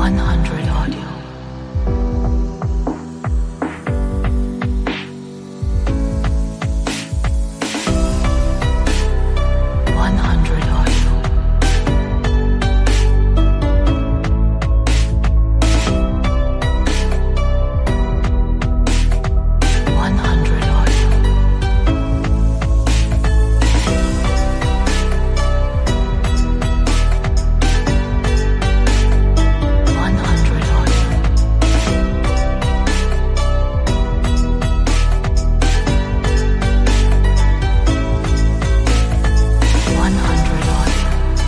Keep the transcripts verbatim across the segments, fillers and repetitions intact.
hundred audio. one hundred audio. one hundred audio. one hundred audio. one hundred audio.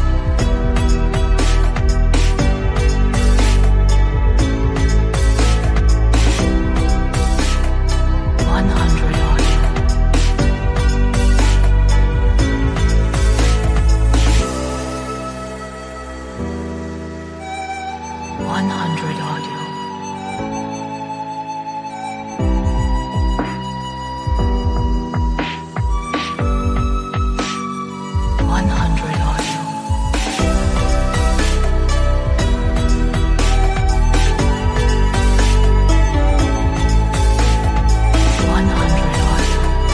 one hundred audio. one hundred audio. one hundred audio. one hundred audio.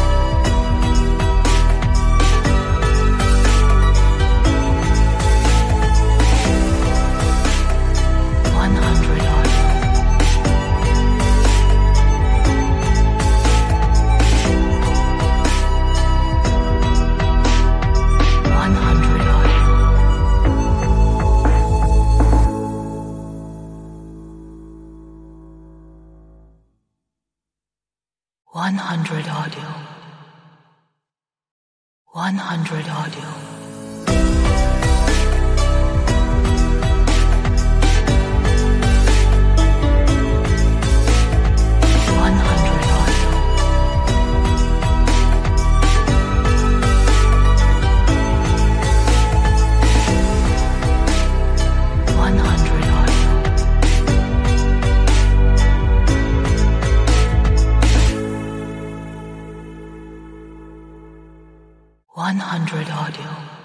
one hundred audio. one hundred audio. one hundred audio. one hundred audio. one hundred audio. one hundred audio. one hundred audio.